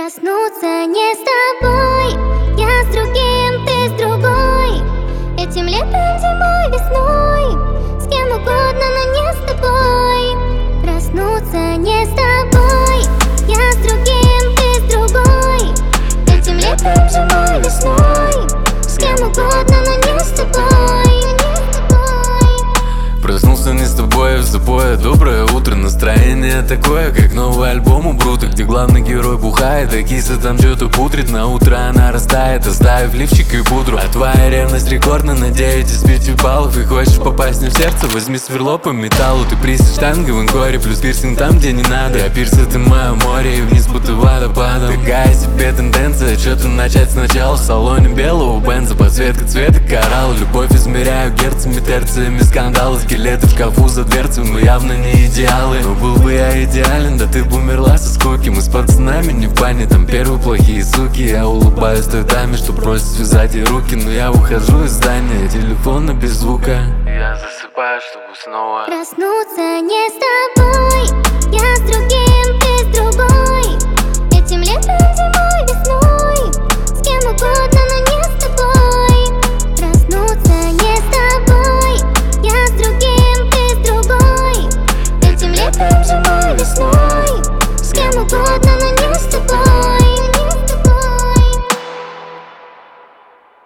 Проснуться не с тобой, я с другим, ты с другой. Этим летом, зимой, весной, с кем угодно, но не с тобой. Проснуться не с тобой, я с другим, ты с другой. Этим летом, зимой, весной, с кем угодно, но не с тобой. Проснулся не с тобой, в запое. Доброе утро, настроение такое, как новый альбом у Брута, где главный герой бухает, а киса там что-то путрит. На утро она растает, оставив лифчик и пудру. А твоя ревность рекордна на 9 из 5 баллов. И хочешь попасть мне в сердце, возьми сверло по металлу. Ты приз штанга в инкоре, плюс пирсинг там, где не надо. А пирс это мое море, и вниз будто водопадом. Какая себе тенденция, что-то начать сначала. В салоне белого бенза, подсветка цвета коралл. Любовь измеряю герцами, терциями, скандалы. Скелеты в шкафу за дверцей, но явно не идеалы. Но был бы я идеален, да ты бы умерла со скуки. Мы с пацанами не в бане, там первые плохие суки. Я улыбаюсь той даме, что просит связать ей руки. Но я ухожу из здания, телефона без звука. Я засыпаю, чтобы снова проснуться не с тобой.